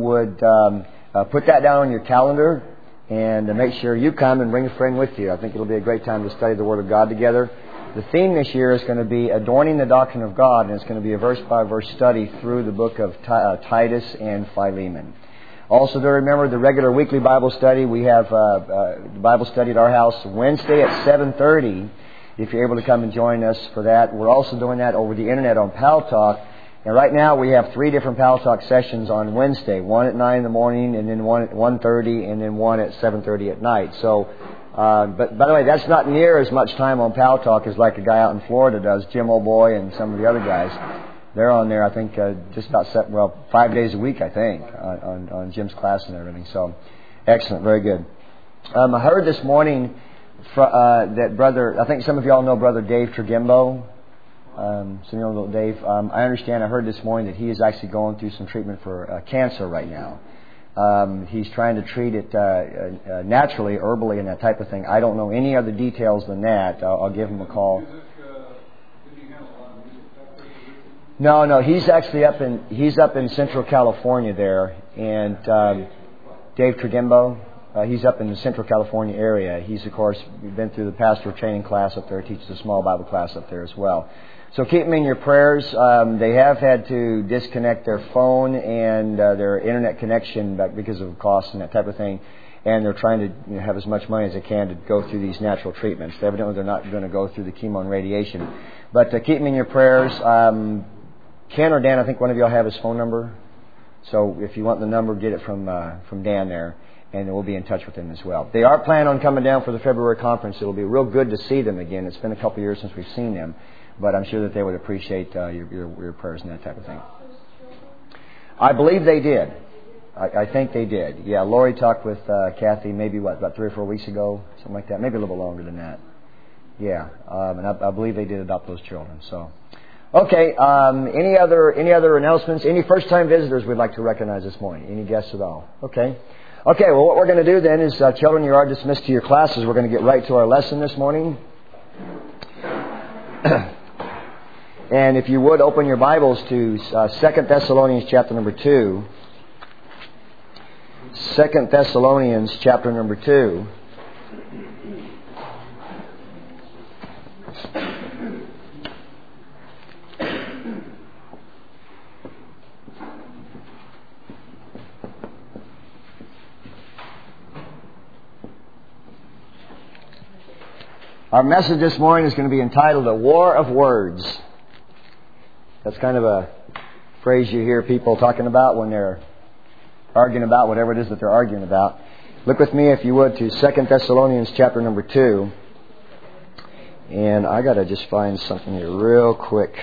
would put that down on your calendar and make sure you come and bring a friend with you. I think it'll be a great time to study the Word of God together. The theme this year is going to be Adorning the Doctrine of God, and it's going to be a verse-by-verse study through the book of Titus and Philemon. Also, to remember the regular weekly Bible study, we have Bible study at our house Wednesday at 7:30. If you're able to come and join us for that. We're also doing that over the Internet on Pal Talk. And right now we have 3 different Pal Talk sessions on Wednesday. One at 9 in the morning, and then one at 1:30, and then one at 7:30 at night. So, but by the way, that's not near as much time on Pal Talk as like a guy out in Florida does, Jim O'Boy and some of the other guys. They're on there, I think, just about 5 days a week, I think, on Jim's class and everything. So, excellent, very good. I heard this morning that brother, I think some of y'all know Brother Dave Trigimbo. Some of y'all know Dave. I understand, I heard this morning that he is actually going through some treatment for cancer right now. He's trying to treat it naturally, herbally, and that type of thing. I don't know any other details than that. I'll give him a call. No, he's actually up in Central California there, and Dave Trigimbo, he's up in the Central California area. He's, of course, been through the pastoral training class up there, teaches a small Bible class up there as well. So keep them in your prayers. They have had to disconnect their phone and their internet connection because of costs and that type of thing, and they're trying to have as much money as they can to go through these natural treatments. Evidently, they're not going to go through the chemo and radiation. But keep them in your prayers. Ken or Dan, I think one of y'all have his phone number. So if you want the number, get it from Dan there, and we'll be in touch with him as well. They are planning on coming down for the February conference. It'll be real good to see them again. It's been a couple of years since we've seen them, but I'm sure that they would appreciate your prayers and that type of thing. I believe they did. I think they did. Yeah, Lori talked with Kathy maybe, about 3 or 4 weeks ago, something like that. Maybe a little bit longer than that. Yeah, and I believe they did adopt those children. So. Okay, any other announcements? Any first-time visitors we'd like to recognize this morning? Any guests at all? Okay, well, what we're going to do then is, children, you are dismissed to your classes. We're going to get right to our lesson this morning. And if you would, open your Bibles to 2 Thessalonians chapter number 2. 2 Thessalonians chapter number 2. Our message this morning is going to be entitled A War of Words. That's kind of a phrase you hear people talking about when they're arguing about whatever it is that they're arguing about. Look with me, if you would, to 2 Thessalonians chapter number 2. And I got to just find something here real quick.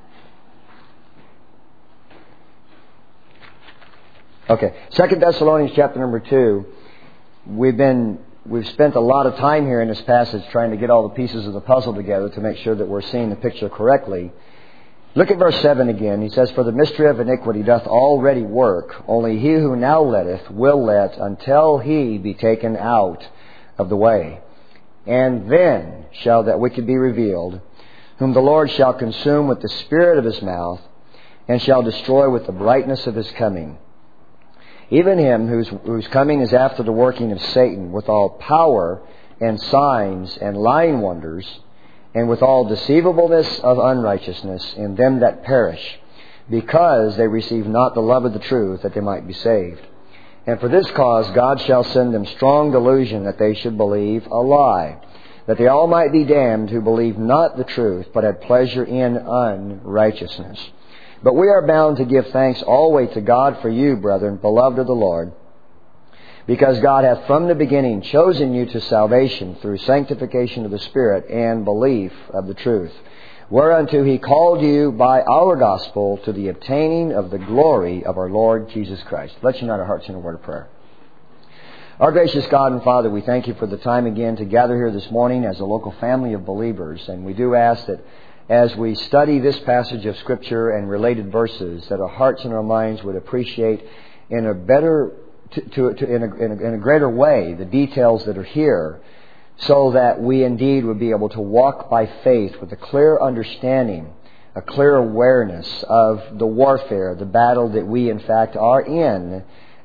Okay, 2 Thessalonians chapter number 2. We've spent a lot of time here in this passage trying to get all the pieces of the puzzle together to make sure that we're seeing the picture correctly. Look at verse 7 again. He says, For the mystery of iniquity doth already work, only he who now letteth will let until he be taken out of the way. And then shall that wicked be revealed, whom the Lord shall consume with the spirit of his mouth, and shall destroy with the brightness of his coming. Even him whose coming is after the working of Satan, with all power and signs and lying wonders, and with all deceivableness of unrighteousness in them that perish, because they receive not the love of the truth, that they might be saved. And for this cause God shall send them strong delusion, that they should believe a lie, that they all might be damned who believe not the truth, but had pleasure in unrighteousness. But we are bound to give thanks always to God for you, brethren, beloved of the Lord, because God hath from the beginning chosen you to salvation through sanctification of the Spirit and belief of the truth, whereunto He called you by our gospel to the obtaining of the glory of our Lord Jesus Christ. Let's unite our hearts in a word of prayer. Our gracious God and Father, we thank you for the time again to gather here this morning as a local family of believers, and we do ask that as we study this passage of Scripture and related verses, that our hearts and our minds would appreciate in a better, in a greater way the details that are here, so that we indeed would be able to walk by faith with a clear understanding, a clear awareness of the warfare, the battle that we in fact are in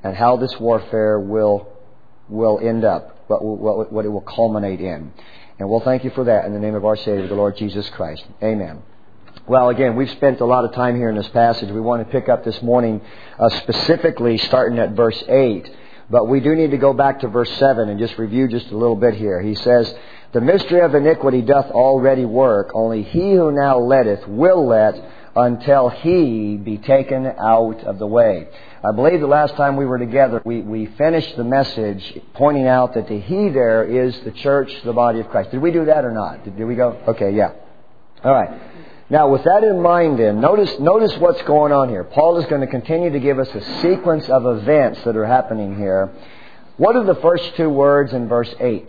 and how this warfare will end up, what it will culminate in. And we'll thank you for that in the name of our Savior, the Lord Jesus Christ. Amen. Well, again, we've spent a lot of time here in this passage. We want to pick up this morning specifically starting at verse 8. But we do need to go back to verse 7 and just review just a little bit here. He says, "The mystery of iniquity doth already work, only he who now letteth will let until he be taken out of the way." I believe the last time we were together, we finished the message pointing out that the he there is the church, the body of Christ. Did we do that or not? Did we go? Okay, yeah. All right. Now, with that in mind then, notice what's going on here. Paul is going to continue to give us a sequence of events that are happening here. What are the first two words in verse 8?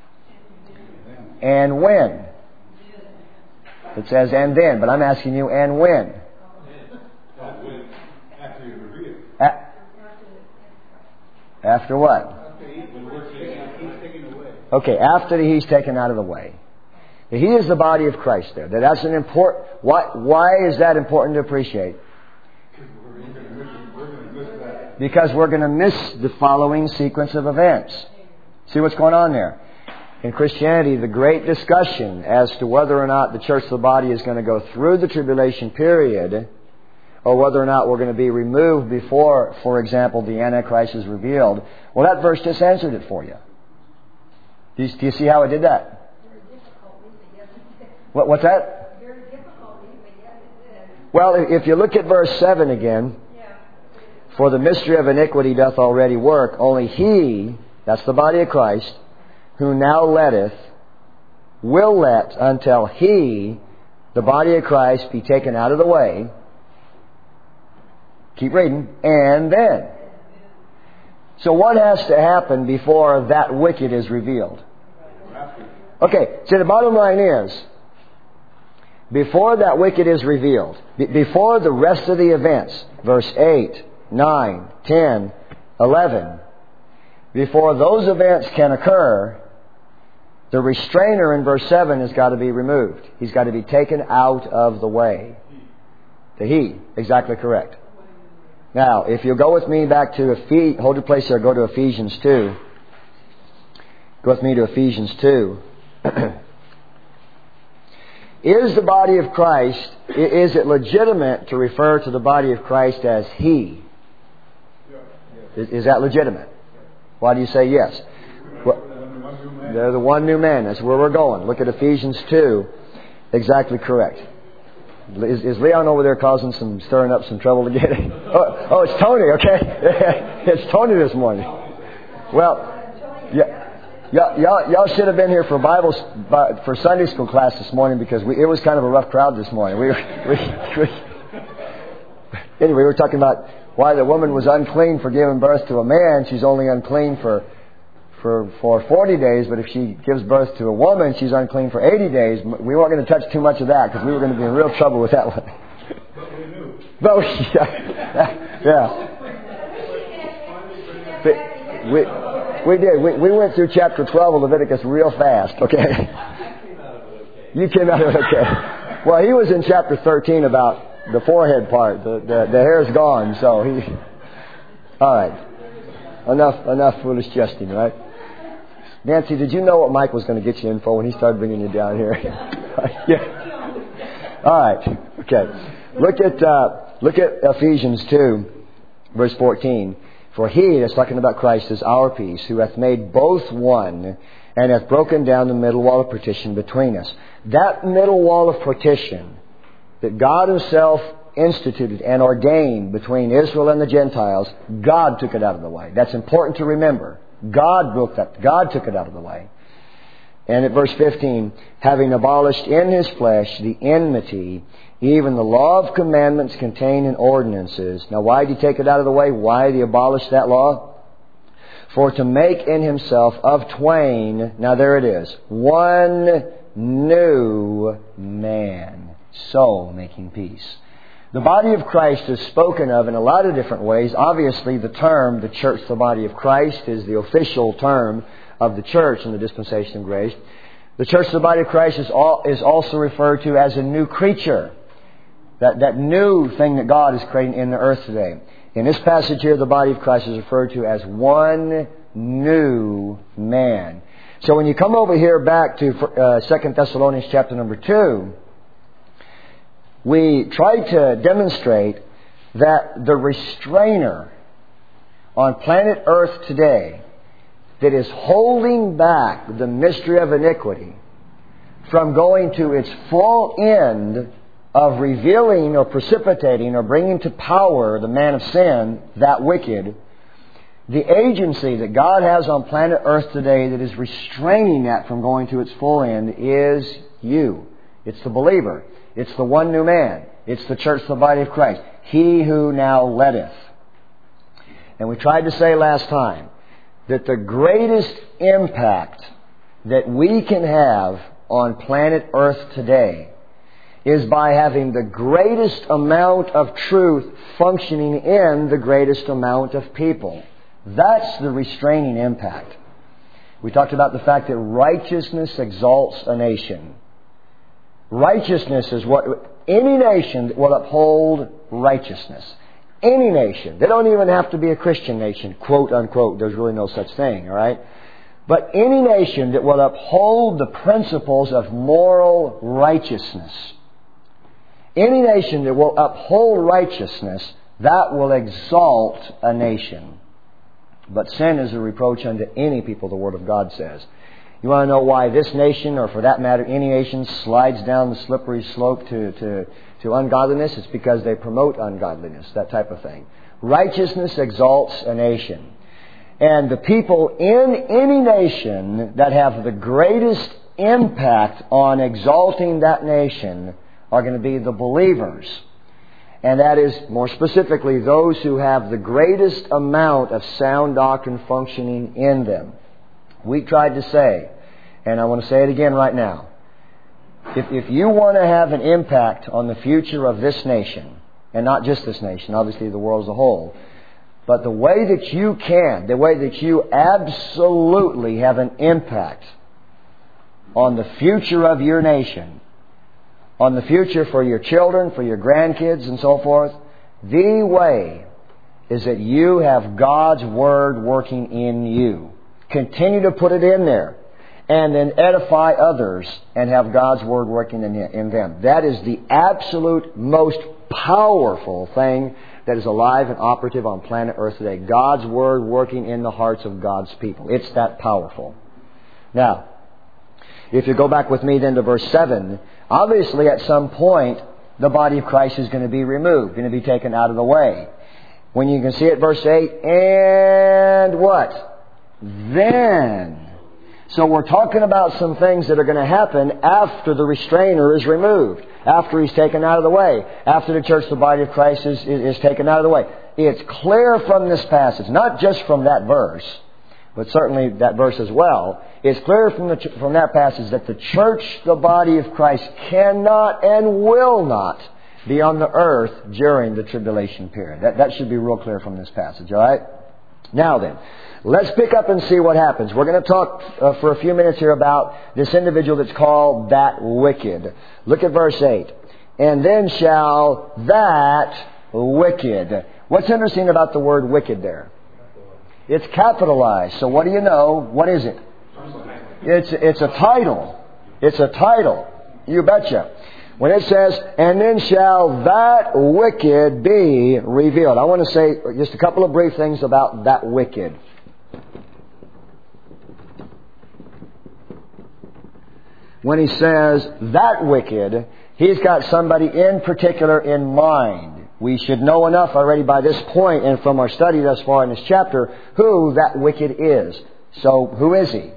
And when? It says, and then, but I'm asking you, and when? After he's revealed. After what? Okay, after he's taken out of the way. He is the body of Christ there. That's an important... Why is that important to appreciate? Because we're going to miss the following sequence of events. See what's going on there? In Christianity, the great discussion as to whether or not the church of the body is going to go through the tribulation period, or whether or not we're going to be removed before, for example, the Antichrist is revealed. Well, that verse just answered it for you. Do you see how it did that? What's that? Well, if you look at verse 7 again, "For the mystery of iniquity doth already work, only he," that's the body of Christ, "who now letteth, will let until he," the body of Christ, "be taken out of the way." Keep reading. "And then." So what has to happen before that wicked is revealed? Okay, so the bottom line is, before that wicked is revealed, before the rest of the events, verse 8, 9, 10, 11, before those events can occur, the restrainer in verse 7 has got to be removed. He's got to be taken out of the way. The he, exactly correct. Now, if you'll go with me back to hold your place there, go to Ephesians 2. Go with me to Ephesians 2. Is the body of Christ, is it legitimate to refer to the body of Christ as he? Is that legitimate? Why do you say yes? Well, they're the one new man. That's where we're going. Look at Ephesians 2. Exactly correct. Is Leon over there stirring up some trouble again? Oh, it's Tony, okay. It's Tony this morning. Well, yeah. Y'all should have been here for Sunday school class this morning, because it was kind of a rough crowd this morning. Anyway, we were talking about why the woman was unclean for giving birth to a man. She's only unclean for 40 days, but if she gives birth to a woman, she's unclean for 80 days. We weren't going to touch too much of that, because we were going to be in real trouble with that one. But we knew. Yeah. We did. We went through chapter 12 of Leviticus real fast, okay? You came out of it okay. Well, he was in chapter 13 about the forehead part. The hair's gone, so he... All right. Enough foolish jesting, right? Nancy, did you know what Mike was going to get you in for when he started bringing you down here? Yeah. All right. Okay. Look at Ephesians 2, verse 14. "For he," that's talking about Christ, "is our peace, who hath made both one, and hath broken down the middle wall of partition between us." That middle wall of partition that God Himself instituted and ordained between Israel and the Gentiles, God took it out of the way. That's important to remember. God broke that. God took it out of the way. And at verse 15, "having abolished in His flesh the enmity, even the law of commandments contained in ordinances." Now, why did He take it out of the way? Why did He abolish that law? "For to make in Himself of twain," now there it is, "one new man, so making peace." The body of Christ is spoken of in a lot of different ways. Obviously, the term, the church, the body of Christ, is the official term of the church in the dispensation of grace. The church, the body of Christ, is also referred to as a new creature. That new thing that God is creating in the earth today. In this passage here, the body of Christ is referred to as one new man. So when you come over here back to 2 Thessalonians chapter number 2, we try to demonstrate that the restrainer on planet Earth today that is holding back the mystery of iniquity from going to its full end of revealing or precipitating or bringing to power the man of sin, that wicked, the agency that God has on planet Earth today that is restraining that from going to its full end is you. It's the believer. It's the one new man. It's the church, the body of Christ. He who now letteth. And we tried to say last time that the greatest impact that we can have on planet Earth today is by having the greatest amount of truth functioning in the greatest amount of people. That's the restraining impact. We talked about the fact that righteousness exalts a nation. Righteousness is what any nation that will uphold righteousness. Any nation. They don't even have to be a Christian nation, quote unquote. There's really no such thing, all right? But any nation that will uphold the principles of moral righteousness, any nation that will uphold righteousness, that will exalt a nation. But sin is a reproach unto any people, the Word of God says. You want to know why this nation, or for that matter, any nation, slides down the slippery slope to ungodliness? It's because they promote ungodliness, that type of thing. Righteousness exalts a nation. And the people in any nation that have the greatest impact on exalting that nation are going to be the believers. And that is, more specifically, those who have the greatest amount of sound doctrine functioning in them. We tried to say, and I want to say it again right now, if you want to have an impact on the future of this nation, and not just this nation, obviously the world as a whole, but the way that you can, the way that you absolutely have an impact on the future of your nation, on the future for your children, for your grandkids and so forth, the way is that you have God's Word working in you. Continue to put it in there. And then edify others and have God's Word working in them. That is the absolute most powerful thing that is alive and operative on planet Earth today. God's Word working in the hearts of God's people. It's that powerful. Now, if you go back with me then to verse 7, obviously at some point the body of Christ is going to be removed, going to be taken out of the way. When you can see it, verse 8, and what? Then. So we're talking about some things that are going to happen after the restrainer is removed, after he's taken out of the way, after the church, the body of Christ, is taken out of the way. It's clear from this passage, not just from that verse, but certainly that verse as well. It's clear from that passage that the church, the body of Christ, cannot and will not be on the earth during the tribulation period. That should be real clear from this passage, all right? Now then, let's pick up and see what happens. We're going to talk for a few minutes here about this individual that's called that wicked. Look at verse 8. And then shall that wicked. What's interesting about the word wicked there? It's capitalized. So what do you know? What is it? It's a title. It's a title. You betcha. When it says, and then shall that wicked be revealed. I want to say just a couple of brief things about that wicked. When he says that wicked, he's got somebody in particular in mind. We should know enough already by this point and from our study thus far in this chapter who that wicked is. So who is he?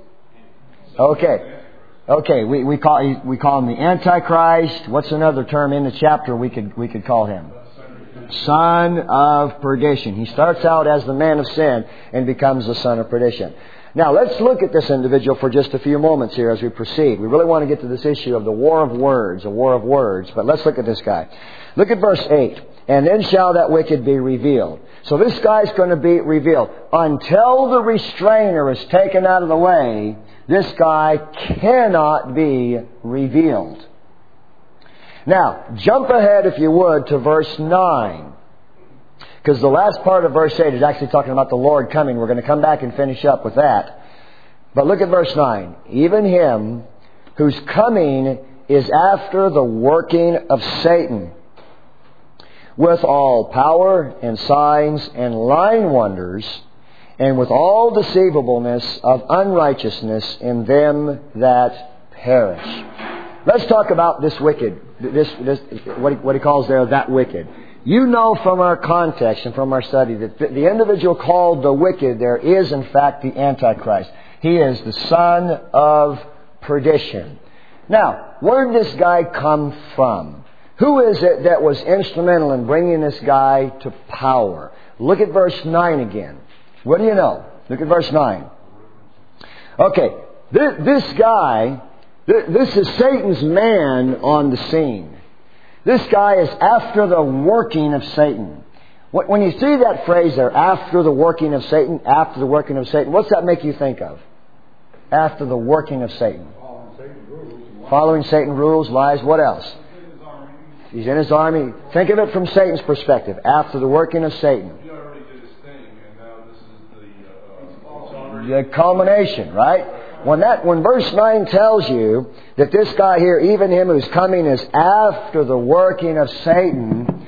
Okay, we call him the Antichrist. What's another term in the chapter we could call him? Son of perdition. He starts out as the man of sin and becomes the son of perdition. Now let's look at this individual for just a few moments here as we proceed. We really want to get to this issue of the war of words, but let's look at this guy. Look at verse 8. And then shall that wicked be revealed. So this guy's going to be revealed. Until the restrainer is taken out of the way, this guy cannot be revealed. Now, jump ahead, if you would, to verse 9. Because the last part of verse 8 is actually talking about the Lord coming. We're going to come back and finish up with that. But look at verse 9. Even him whose coming is after the working of Satan, with all power and signs and lying wonders, and with all deceivableness of unrighteousness in them that perish. Let's talk about this wicked. What he calls there, that wicked. You know from our context and from our study that the individual called the wicked there is in fact the Antichrist. He is the son of perdition. Now, where did this guy come from? Who is it that was instrumental in bringing this guy to power? Look at verse 9 again. What do you know? Look at verse 9. Okay, this guy, this is Satan's man on the scene. This guy is after the working of Satan. When you see that phrase there, after the working of Satan, after the working of Satan, what's that make you think of? After the working of Satan. Following Satan rules, lies, what else? He's in his army. Think of it from Satan's perspective. After the working of Satan. He already did his thing, and now this is the culmination, right? When verse 9 tells you that this guy here, even him who's coming, is after the working of Satan,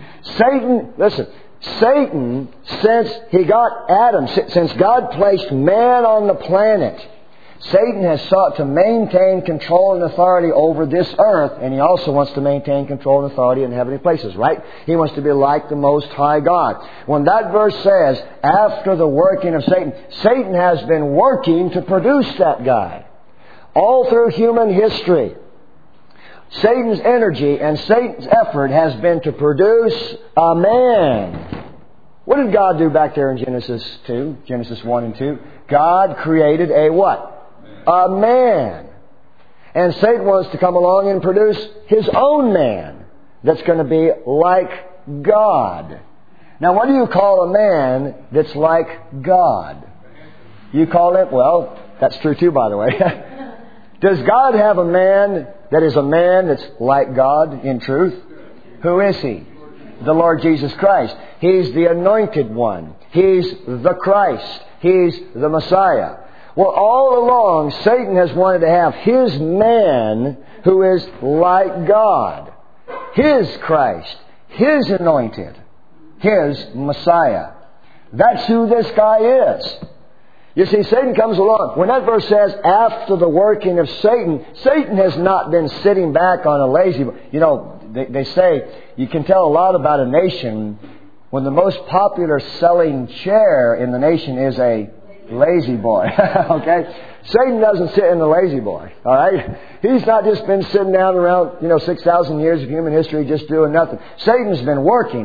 Satan, since he got Adam, since God placed man on the planet, Satan has sought to maintain control and authority over this earth, and he also wants to maintain control and authority in heavenly places, right? He wants to be like the Most High God. When that verse says, after the working of Satan, Satan has been working to produce that guy. All through human history, Satan's energy and Satan's effort has been to produce a man. What did God do back there in Genesis 2? Genesis 1 and 2? God created a what? A man. And Satan wants to come along and produce his own man that's going to be like God. Now, what do you call a man that's like God? You call it, well, that's true too, by the way. Does God have a man that is a man that's like God in truth? Who is He? The Lord Jesus Christ. He's the anointed one. He's the Christ. He's the Messiah. Well, all along, Satan has wanted to have his man who is like God. His Christ. His anointed. His Messiah. That's who this guy is. You see, Satan comes along. When that verse says, after the working of Satan, Satan has not been sitting back on a lazy... You know, they say you can tell a lot about a nation when the most popular selling chair in the nation is a lazy boy. Okay? Satan doesn't sit in the lazy boy. All right? He's not just been sitting down around, 6,000 years of human history just doing nothing. Satan's been working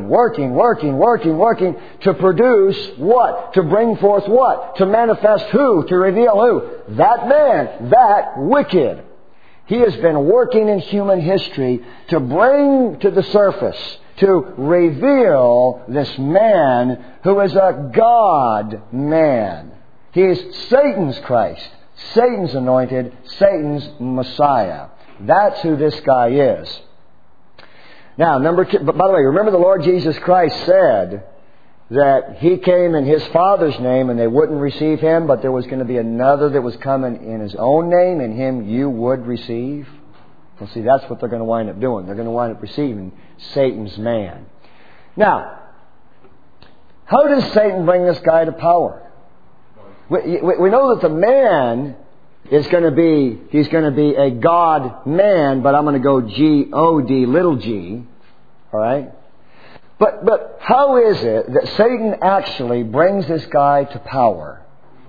to produce what? To bring forth what? To manifest who? To reveal who? That man. That wicked. He has been working in human history to bring to the surface, to reveal this man who is a God man. He is Satan's Christ, Satan's anointed, Satan's Messiah. That's who this guy is. Now, number two, but by the way, remember the Lord Jesus Christ said that He came in His Father's name and they wouldn't receive Him, but there was going to be another that was coming in His own name, and Him you would receive. Well, see, that's what they're going to wind up doing. They're going to wind up receiving Satan's man. Now, how does Satan bring this guy to power? We know that the man is going to be, he's going to be a God man, but I'm going to go G-O-D, little g. All right? But how is it that Satan actually brings this guy to power?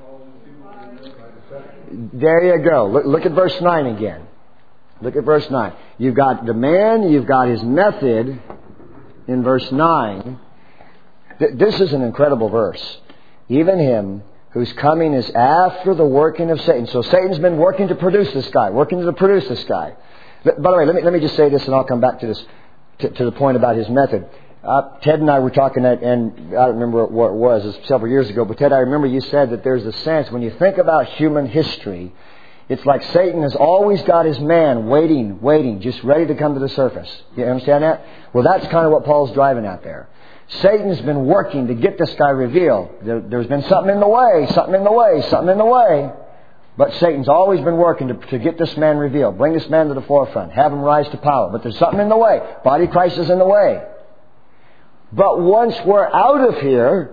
There you go. Look at verse 9 again. Look at verse 9. You've got the man, you've got his method in verse 9. This is an incredible verse. Even him whose coming is after the working of Satan. So Satan's been working to produce this guy. By the way, let me just say this and I'll come back to this, to the point about his method. Ted and I were talking, and I don't remember what it was, it was several years ago, but Ted, I remember you said that there's a sense, when you think about human history, it's like Satan has always got his man waiting, just ready to come to the surface. You understand that? Well, that's kind of what Paul's driving at there. Satan's been working to get this guy revealed. There's been something in the way, something in the way, something in the way. But Satan's always been working to get this man revealed. Bring this man to the forefront. Have him rise to power. But there's something in the way. Body of Christ is in the way. But once we're out of here,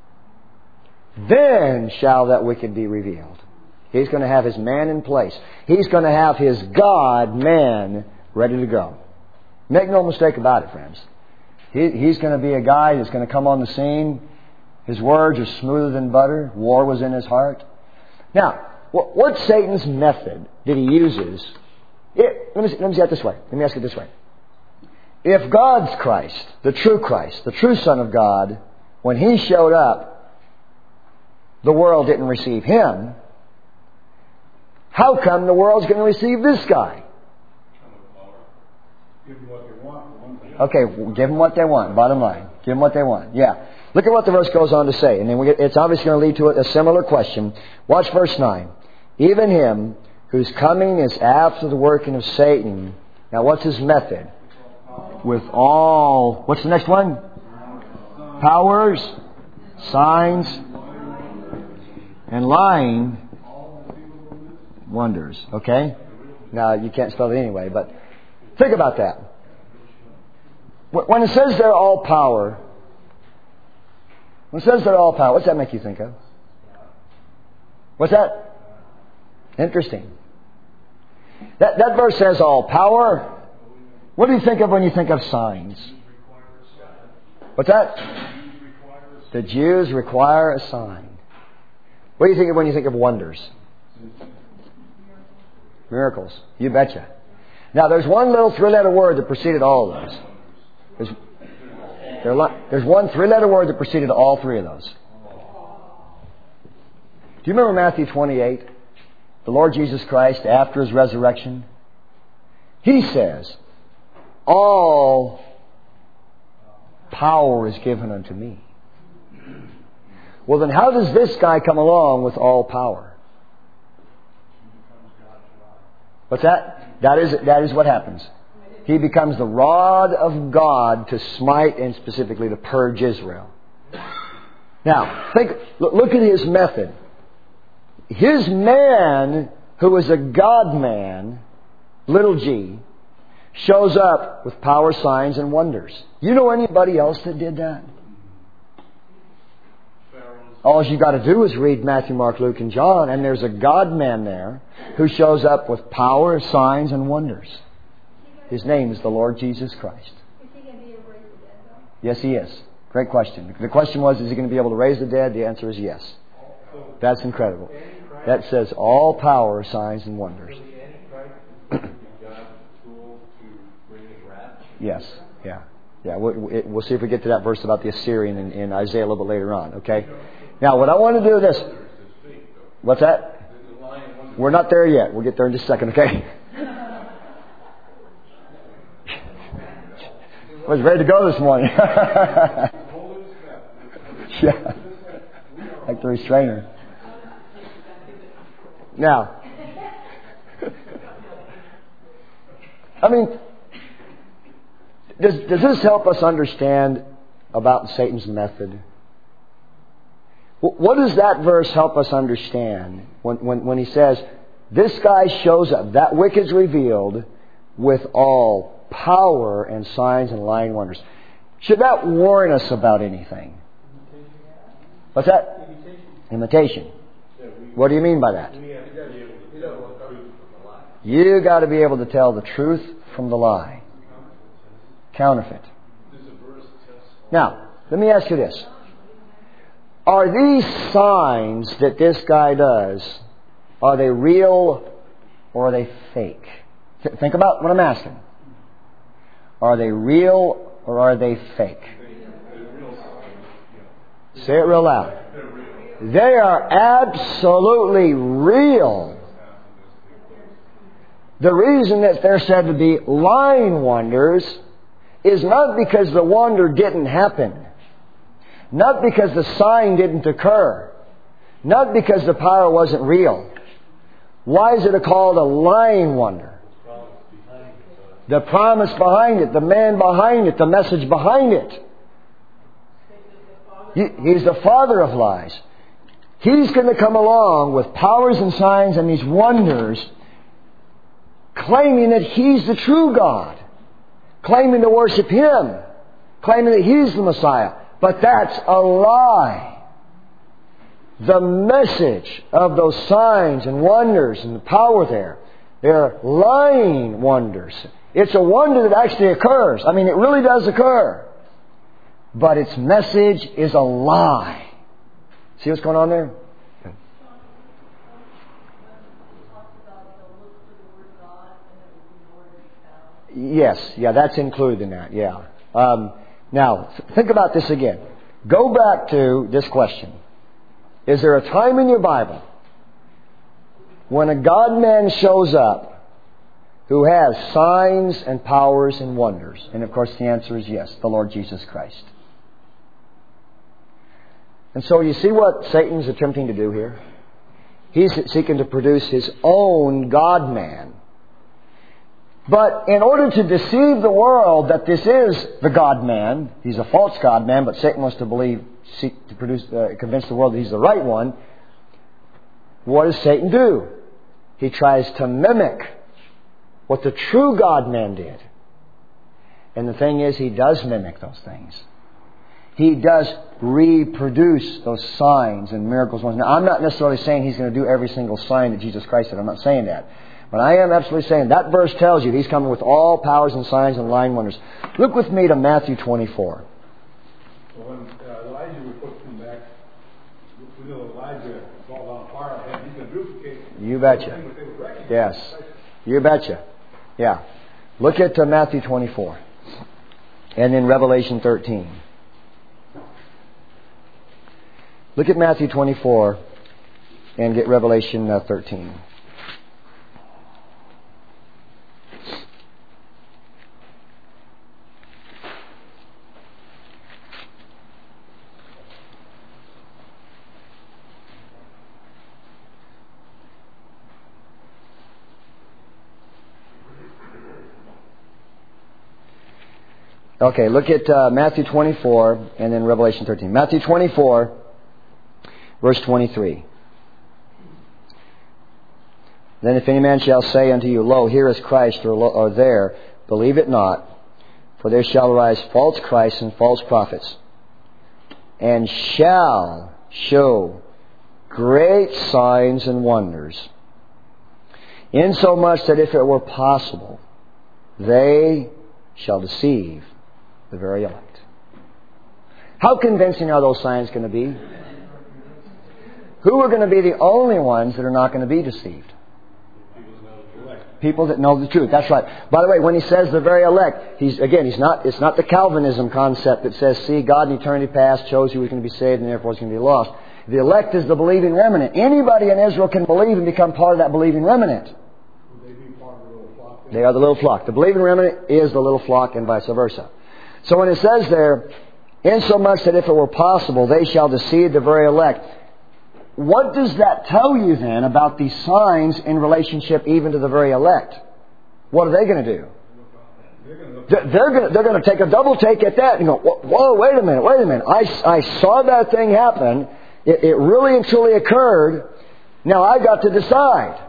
then shall that wicked be revealed. He's going to have his man in place. He's going to have his God-man ready to go. Make no mistake about it, friends. He's going to be a guy that's going to come on the scene. His words are smoother than butter. War was in his heart. Now, what's Satan's method that he uses? Let me say it this way. Let me ask it this way. If God's Christ, the true Son of God, when He showed up, the world didn't receive Him, how come the world's going to receive this guy? Give them what they want. Okay, give them what they want. Bottom line. Give them what they want. Yeah. Look at what the verse goes on to say. And then it's obviously going to lead to a similar question. Watch verse 9. Even him whose coming is after the working of Satan. Now what's his method? With all... What's the next one? Powers, signs, and lying wonders. Okay? Now you can't spell it anyway, but think about that. When it says they're all power, what's that make you think of? What's that? Interesting. That verse says all power. What do you think of when you think of signs? What's that? The Jews require a sign. What do you think of when you think of wonders? Miracles. You betcha. Now there's one little three-letter word that preceded all of those. There's one three-letter word that preceded all three of those. Do you remember Matthew 28? The Lord Jesus Christ, after His resurrection, He says, all power is given unto me. Well, then how does this guy come along with all power? What's that? That is what happens. He becomes the rod of God to smite and specifically to purge Israel. Now, look at his method. His man, who is a God-man, little g, shows up with power, signs, and wonders. You know anybody else that did that? All you got to do is read Matthew, Mark, Luke, and John, and there's a God-man there who shows up with power, signs, and wonders. His name is the Lord Jesus Christ. Is he going to be able to raise the dead, though? Yes, He is. Great question. The question was, is He going to be able to raise the dead? The answer is yes. That's incredible. That says all power, signs, and wonders. Yes. Yeah. We'll see if we get to that verse about the Assyrian in Isaiah a little bit later on. Okay? Now, what I want to do is this. What's that? We're not there yet. We'll get there in just a second, okay? I was ready to go this morning. Yeah. Like the restrainer. Now, I mean, does this help us understand about Satan's method? What does that verse help us understand when he says, this guy shows up, that wicked's revealed with all power and signs and lying wonders? Should that warn us about anything? What's that? Imitation. What do you mean by that? You got to be able to tell the truth from the lie. Counterfeit. Now, let me ask you this. Are these signs that this guy does, are they real or are they fake? Think about what I'm asking. Are they real or are they fake? Say it real loud. They are absolutely real. The reason that they're said to be lying wonders is not because the wonder didn't happen. Not because the sign didn't occur. Not because the power wasn't real. Why is it called a lying wonder? The promise behind it, the man behind it, the message behind it. He's the father of lies. He's going to come along with powers and signs and these wonders, claiming that He's the true God, claiming to worship Him, claiming that He's the Messiah. But that's a lie. The message of those signs and wonders and the power there, they're lying wonders. It's a wonder that actually occurs. I mean, it really does occur. But its message is a lie. See what's going on there? Yes, that's included in that, Now, think about this again. Go back to this question. Is there a time in your Bible when a God-man shows up who has signs and powers and wonders? And of course the answer is yes, the Lord Jesus Christ. And so you see what Satan's attempting to do here? He's seeking to produce his own God-man. But in order to deceive the world that this is the God-man, he's a false God-man, but Satan wants to convince the world that he's the right one. What does Satan do? He tries to mimic what the true God-man did. And the thing is, he does mimic those things. He does reproduce those signs and miracles. Now, I'm not necessarily saying he's going to do every single sign that Jesus Christ did. I'm not saying that. But I am absolutely saying that verse tells you he's coming with all powers and signs and lying wonders. Look with me to Matthew 24. So when Elijah was put him back, we know Elijah fall down fire and he can duplicate. You betcha. Yes. You betcha. Yeah. Look at Matthew 24. And then Revelation 13. Look at Matthew 24 and get Revelation 13. Okay, look at Matthew 24 and then Revelation 13. Matthew 24, verse 23. Then if any man shall say unto you, Lo, here is Christ, or there, believe it not. For there shall arise false Christs and false prophets, and shall show great signs and wonders, insomuch that if it were possible, they shall deceive the very elect. How convincing are those signs going to be? Who are going to be the only ones that are not going to be deceived? People that know the truth. That's right. By the way, when he says the very elect, it's not the Calvinism concept that says, see, God in eternity past chose who was going to be saved and therefore is going to be lost. The elect is the believing remnant. Anybody in Israel can believe and become part of that believing remnant. They are the little flock. The believing remnant is the little flock and vice versa. So when it says there, insomuch that if it were possible, they shall deceive the very elect. What does that tell you then about these signs in relationship even to the very elect? What are they going to do? They're going to take a double take at that and go, whoa, wait a minute. I saw that thing happen. It really and truly occurred. Now I've got to decide.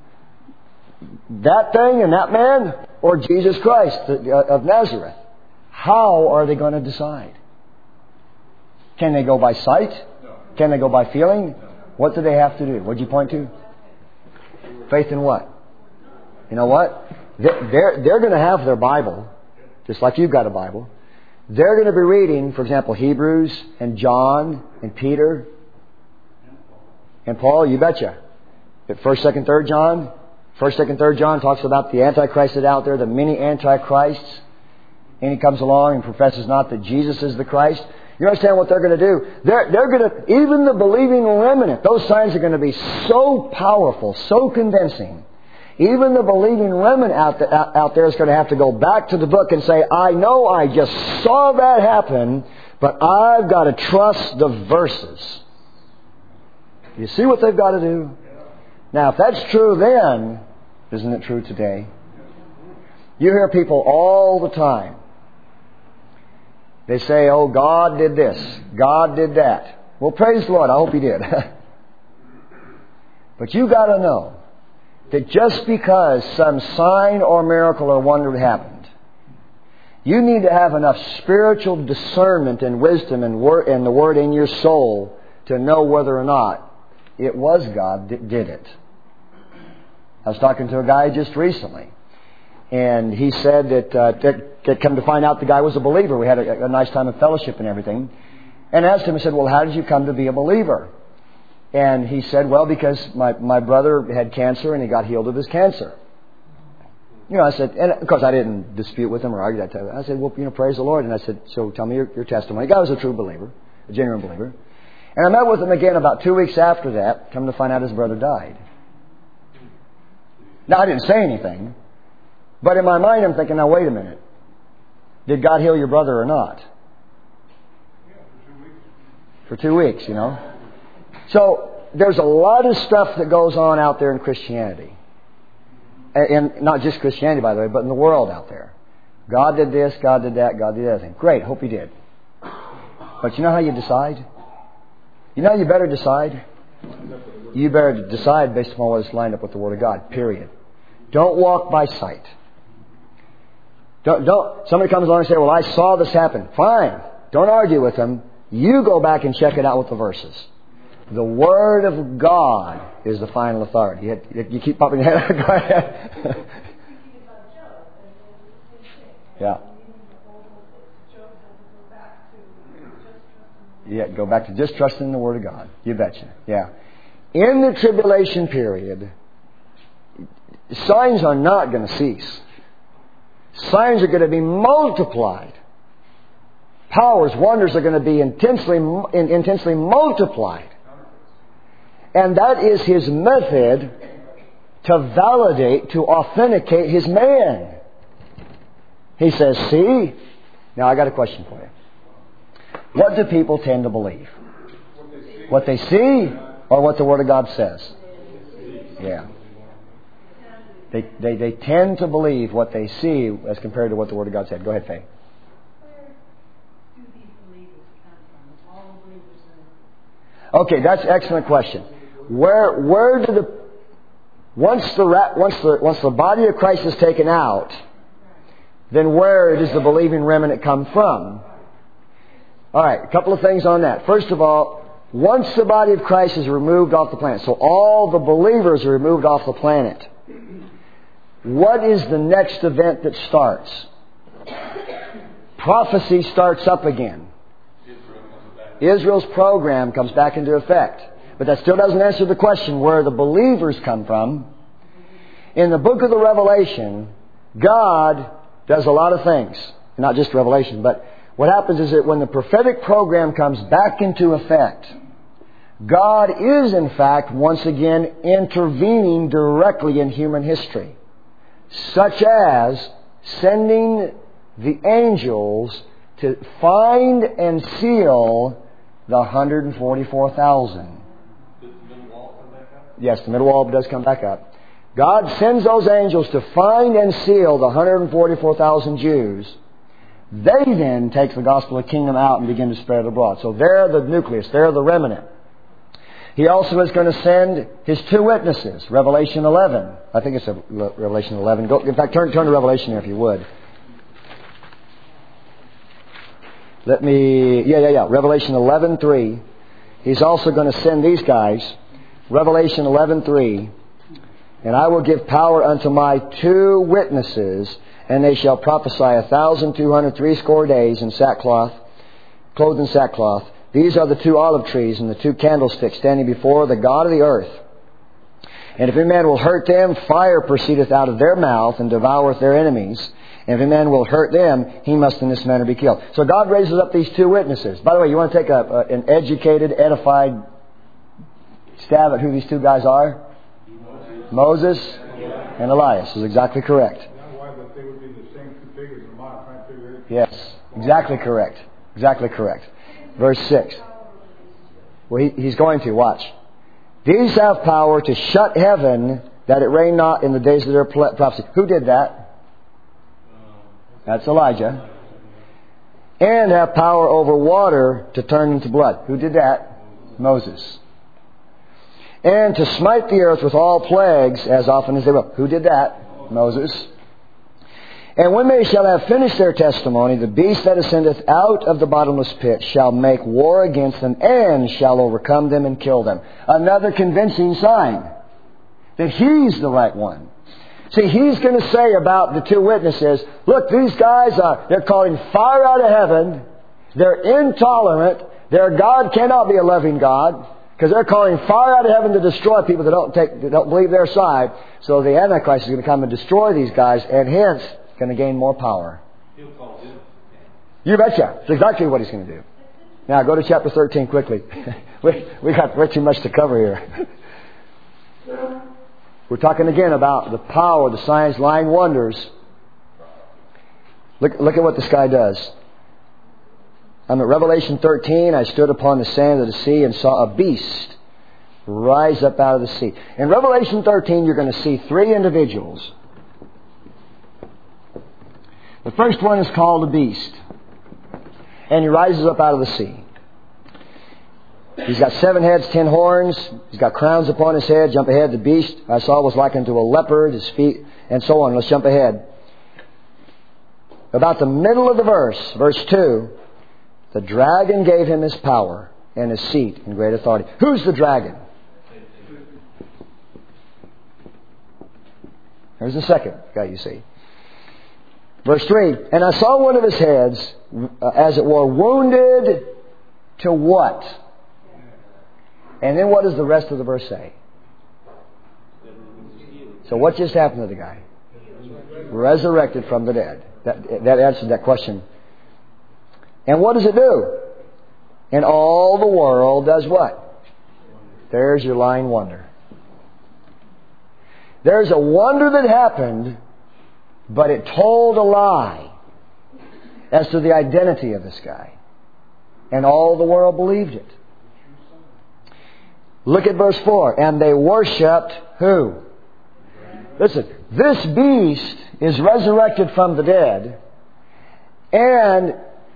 That thing and that man or Jesus Christ of Nazareth? How are they going to decide? Can they go by sight? No. Can they go by feeling? No. What do they have to do? What did you point to? Faith in what? You know what? They're going to have their Bible, just like you've got a Bible. They're going to be reading, for example, Hebrews and John and Peter and Paul. You betcha. At 1st, 2nd, 3rd John. 1st, 2nd, 3rd John talks about the Antichrist that's out there, the many Antichrists. And he comes along and professes not that Jesus is the Christ. You understand what they're going to do? They're going to, even the believing remnant, those signs are going to be so powerful, so convincing. Even the believing remnant out there is going to have to go back to the book and say, I know I just saw that happen, but I've got to trust the verses. You see what they've got to do? Now, if that's true then, isn't it true today? You hear people all the time. They say, oh, God did this. God did that. Well, praise the Lord. I hope He did. But you got to know that just because some sign or miracle or wonder happened, you need to have enough spiritual discernment and wisdom and the Word in your soul to know whether or not it was God that did it. I was talking to a guy just recently, and he said that come to find out the guy was a believer. We had a nice time of fellowship and everything. And I asked him, I said, well, how did you come to be a believer? And he said, well, because my brother had cancer and he got healed of his cancer. You know, I said, and of course I didn't dispute with him or argue that type of thing. I said, well, you know, praise the Lord. And I said, so tell me your testimony. The guy was a true believer, a genuine believer. And I met with him again about 2 weeks after that, come to find out his brother died. Now, I didn't say anything, but in my mind I'm thinking, now wait a minute. Did God heal your brother or not? For 2 weeks, you know. So, there's a lot of stuff that goes on out there in Christianity. And not just Christianity, by the way, but in the world out there. God did this, God did that, God did everything. Great, hope He did. But you know how you decide? You know how you better decide? You better decide based upon what is lined up with the Word of God, period. Don't walk by sight. Don't. Somebody comes along and says, well, I saw this happen. Fine. Don't argue with them. You go back and check it out with the verses. The Word of God is the final authority. You keep popping your head. Go ahead. Yeah. Yeah, go back to just trusting in the Word of God. You betcha. Yeah. In the tribulation period, signs are not going to cease. Signs are going to be multiplied. Powers, wonders are going to be intensely multiplied. And that is His method to validate, to authenticate His man. He says, see? Now I got a question for you. What do people tend to believe? What they see or what the Word of God says? Yeah. They tend to believe what they see as compared to what the Word of God said. Go ahead, Faye. Okay, that's an excellent question. Where do once the body of Christ is taken out, then where does the believing remnant come from? All right, a couple of things on that. First of all, once the body of Christ is removed off the planet, so all the believers are removed off the planet, what is the next event that starts? Prophecy starts up again. Israel's program comes back into effect. But that still doesn't answer the question where the believers come from. In the book of the Revelation, God does a lot of things. Not just Revelation, but what happens is that when the prophetic program comes back into effect, God is in fact once again intervening directly in human history. Such as sending the angels to find and seal the 144,000. Yes, the middle wall does come back up. God sends those angels to find and seal the 144,000 Jews. They then take the gospel of the kingdom out and begin to spread it abroad. So they're the nucleus. They're the remnant. He also is going to send His two witnesses. Revelation 11. I think it's Revelation 11. In fact, turn to Revelation here if you would. Revelation 11:3. He's also going to send these guys. Revelation 11:3. And I will give power unto my two witnesses, and they shall prophesy 1,260 days in sackcloth, clothed in sackcloth. These are the two olive trees and the two candlesticks standing before the God of the earth. And if any man will hurt them, fire proceedeth out of their mouth and devoureth their enemies. And if any man will hurt them, he must in this manner be killed. So God raises up these two witnesses. By the way, you want to take an educated, edified stab at who these two guys are? Moses and Elias is exactly correct. Yes, exactly correct. Exactly correct. Verse 6. Well, he's going to. Watch. These have power to shut heaven, that it rain not in the days of their prophecy. Who did that? That's Elijah. and have power over water to turn into blood. Who did that? Moses. And to smite the earth with all plagues as often as they will. Who did that? Moses. And when they shall have finished their testimony, the beast that ascendeth out of the bottomless pit shall make war against them and shall overcome them and kill them. Another convincing sign that He's the right one. See, He's going to say about the two witnesses, look, these guys they're calling fire out of heaven. They're intolerant. Their God cannot be a loving God, because they're calling fire out of heaven to destroy people that don't believe their side. So the Antichrist is going to come and destroy these guys, and hence going to gain more power. He'll call him. You betcha. That's exactly what He's going to do. Now go to chapter 13 quickly. we got way too much to cover here. We're talking again about the power, the signs, lying wonders. Look at what this guy does. I'm at Revelation 13. I stood upon the sand of the sea and saw a beast rise up out of the sea. In Revelation 13, you're going to see three individuals. The first one is called a beast. And he rises up out of the sea. He's got 7 heads, 10 horns. He's got crowns upon his head. Jump ahead. The beast I saw was likened to a leopard, his feet, and so on. Let's jump ahead. About the middle of the verse 2, the dragon gave him his power and his seat and great authority. Who's the dragon? There's the second guy you see. Verse 3, and I saw one of his heads, as it were, wounded to what? And then what does the rest of the verse say? So what just happened to the guy? Resurrected from the dead. That answered that question. And what does it do? And all the world does what? There's your lying wonder. There's a wonder that happened, but it told a lie as to the identity of this guy. And all the world believed it. Look at verse 4. And they worshipped who? Listen, this beast is resurrected from the dead. And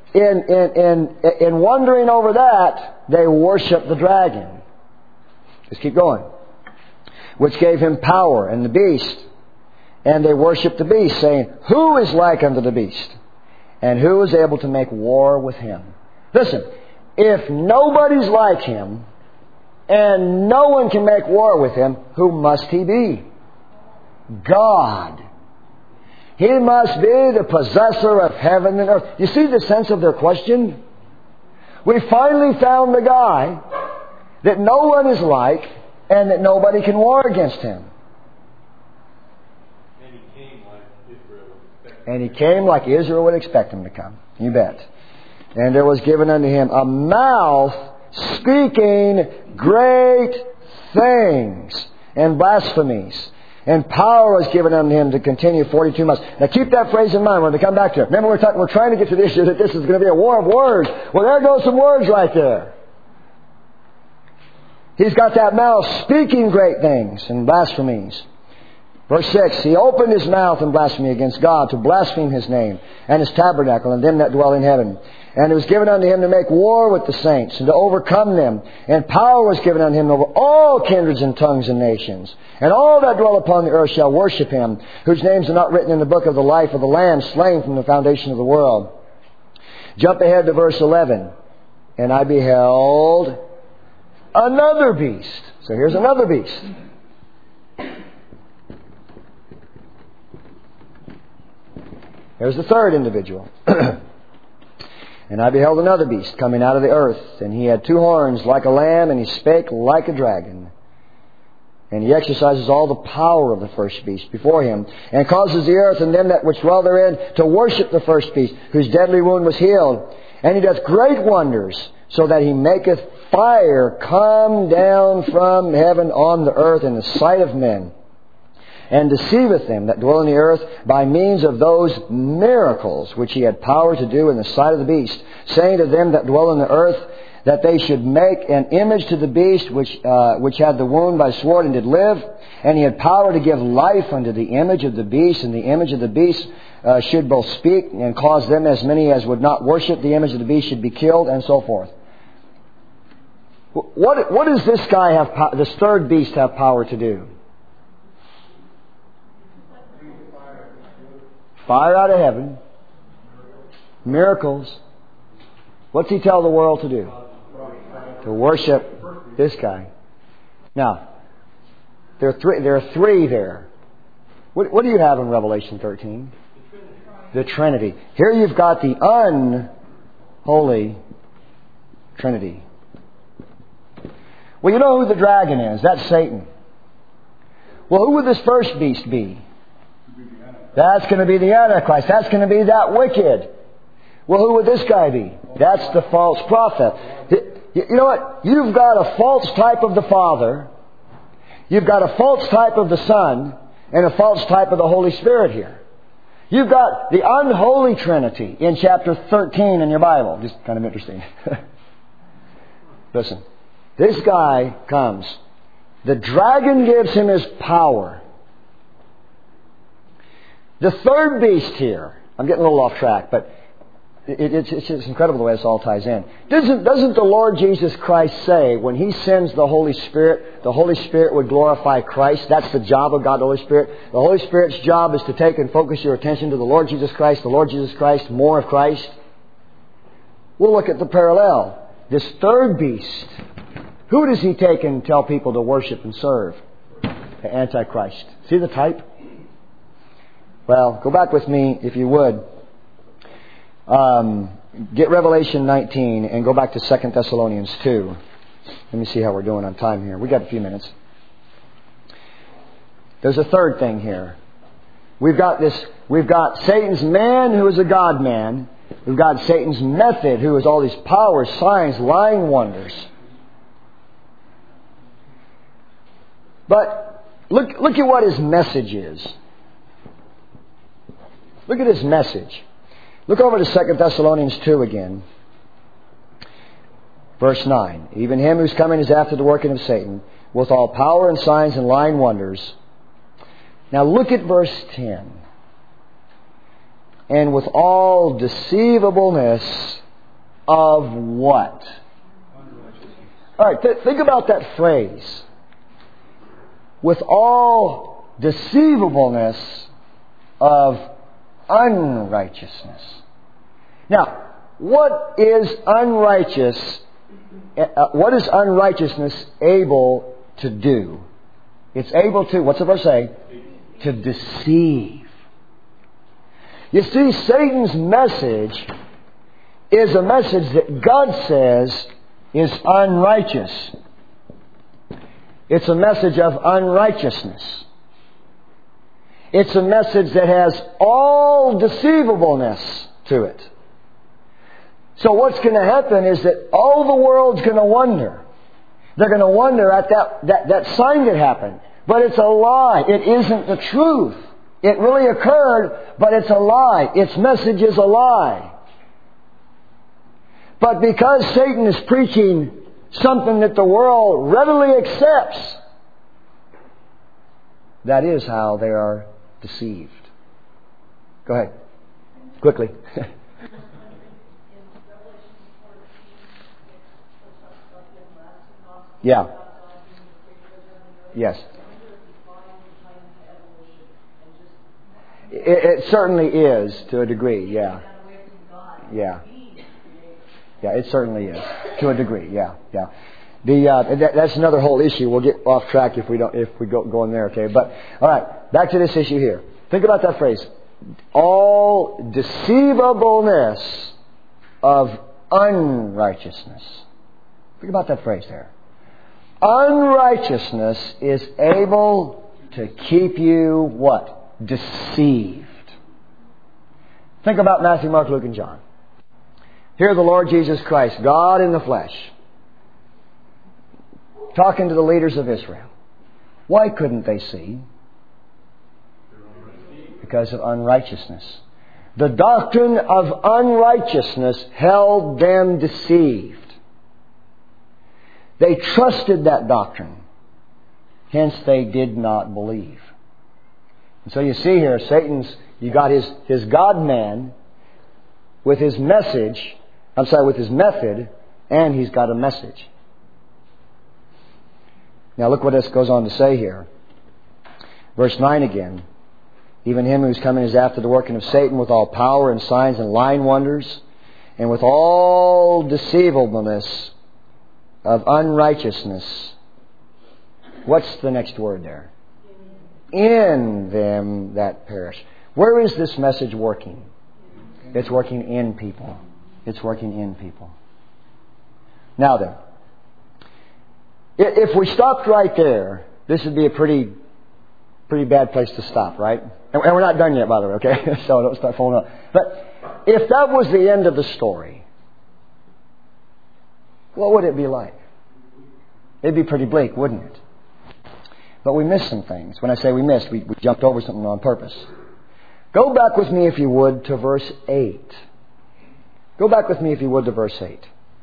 in wondering over that, they worship the dragon. Let's keep going. Which gave him power, and the beast. And they worshiped the beast, saying, who is like unto the beast? And who is able to make war with him? Listen, if nobody's like him, and no one can make war with him, who must he be? God. He must be the possessor of heaven and earth. You see the sense of their question? We finally found the guy that no one is like and that nobody can war against him. And he came like Israel would expect him to come. You bet. And there was given unto him a mouth speaking great things and blasphemies. And power was given unto him to continue 42 months. Now keep that phrase in mind when we come back to it. Remember we're trying to get to the issue that this is going to be a war of words. Well, there goes some words right there. He's got that mouth speaking great things and blasphemies. Verse 6, he opened his mouth in blasphemy against God to blaspheme his name and his tabernacle and them that dwell in heaven. And it was given unto him to make war with the saints and to overcome them. And power was given unto him over all kindreds and tongues and nations. And all that dwell upon the earth shall worship him, whose names are not written in the book of the life of the Lamb slain from the foundation of the world. Jump ahead to verse 11. And I beheld another beast. So here's another beast. There's the third individual. And I beheld another beast coming out of the earth, and he had 2 horns like a lamb, and he spake like a dragon. And he exercises all the power of the first beast before him, and causes the earth and them that which dwell therein to worship the first beast, whose deadly wound was healed. And he doth great wonders, so that he maketh fire come down from heaven on the earth in the sight of men, and deceiveth them that dwell in the earth by means of those miracles which he had power to do in the sight of the beast, saying to them that dwell in the earth that they should make an image to the beast which had the wound by sword and did live. And he had power to give life unto the image of the beast, and the image of the beast should both speak and cause them as many as would not worship the image of the beast should be killed, and so forth. What does this guy have, this third beast, have power to do? Fire out of heaven. Miracles. What's he tell the world to do? To worship this guy. Now, there are three there. What do you have in Revelation 13? The Trinity. Here you've got the unholy Trinity. Well, you know who the dragon is. That's Satan. Well, who would this first beast be? That's going to be the Antichrist. That's going to be that wicked. Well, who would this guy be? That's the false prophet. You know what? You've got a false type of the Father. You've got a false type of the Son. And a false type of the Holy Spirit here. You've got the unholy Trinity in chapter 13 in your Bible. Just kind of interesting. Listen. This guy comes. The dragon gives him his power. The third beast here, I'm getting a little off track, but it's incredible the way this all ties in. Doesn't the Lord Jesus Christ say when He sends the Holy Spirit would glorify Christ? That's the job of God, the Holy Spirit. The Holy Spirit's job is to take and focus your attention to the Lord Jesus Christ, more of Christ. We'll look at the parallel. This third beast, who does he take and tell people to worship and serve? The Antichrist. See the type? Well, go back with me, if you would. Get Revelation 19 and go back to 2 Thessalonians 2. Let me see how we're doing on time here. We got a few minutes. There's a third thing here. We've got Satan's man who is a God man. We've got Satan's method who is all these powers, signs, lying wonders. But look at what his message is. Look at his message. Look over to 2 Thessalonians 2 again. Verse 9. Even him whose coming is after the working of Satan, with all power and signs and lying wonders. Now look at verse 10. And with all deceivableness of what? All right, think about that phrase. With all deceivableness of unrighteousness. Now, what is unrighteousness able to do? It's able to, what's the verse say? To deceive. You see, Satan's message is a message that God says is unrighteous. It's a message of unrighteousness. It's a message that has all deceivableness to it. So what's going to happen is that all the world's going to wonder. They're going to wonder at that sign that happened. But it's a lie. It isn't the truth. It really occurred, but it's a lie. Its message is a lie. But because Satan is preaching something that the world readily accepts, that is how they are deceived. Go ahead. Quickly. Yeah. Yes. It certainly is, to a degree, yeah. Yeah. Yeah, it certainly is, to a degree, yeah. That's another whole issue. We'll get off track if we go in there, okay? But, alright, back to this issue here. Think about that phrase. All deceivableness of unrighteousness. Think about that phrase there. Unrighteousness is able to keep you what? Deceived. Think about Matthew, Mark, Luke, and John. Here the Lord Jesus Christ, God in the flesh, talking to the leaders of Israel. Why couldn't they see? Because of unrighteousness. The doctrine of unrighteousness held them deceived. They trusted that doctrine. Hence they did not believe. And so you see here, you got his God-man with his message, with his method, and he's got a message. Now look what this goes on to say here. Verse 9 again. Even him who's coming is after the working of Satan with all power and signs and lying wonders, and with all deceivableness of unrighteousness. What's the next word there? In them that perish. Where is this message working? It's working in people. It's working in people. Now then, if we stopped right there, this would be a pretty bad place to stop, right? And we're not done yet, by the way, okay? So don't start following up. But if that was the end of the story, what would it be like? It'd be pretty bleak, wouldn't it? But we missed some things. When I say we missed, we jumped over something on purpose. Go back with me, if you would, to verse 8. Go back with me, if you would, to verse 8.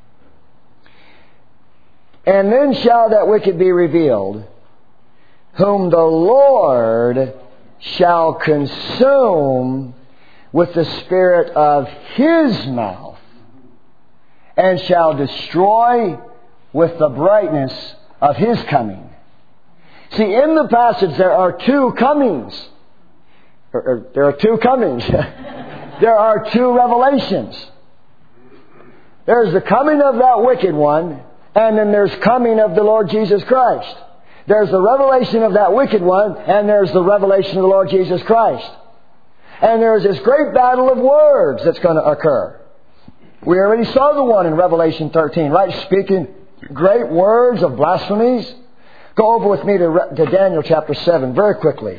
And then shall that wicked be revealed, whom the Lord shall consume with the spirit of His mouth, and shall destroy with the brightness of His coming. See, in the passage there are two comings. There are two comings. There are two revelations. There's the coming of that wicked one, and then there's coming of the Lord Jesus Christ. There's the revelation of that wicked one, and there's the revelation of the Lord Jesus Christ. And there's this great battle of words that's going to occur. We already saw the one in Revelation 13, right? Speaking great words of blasphemies. Go over with me to Daniel chapter 7 very quickly.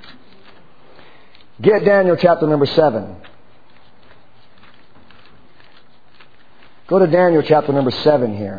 Get Daniel chapter number 7. Go to Daniel chapter number 7 here.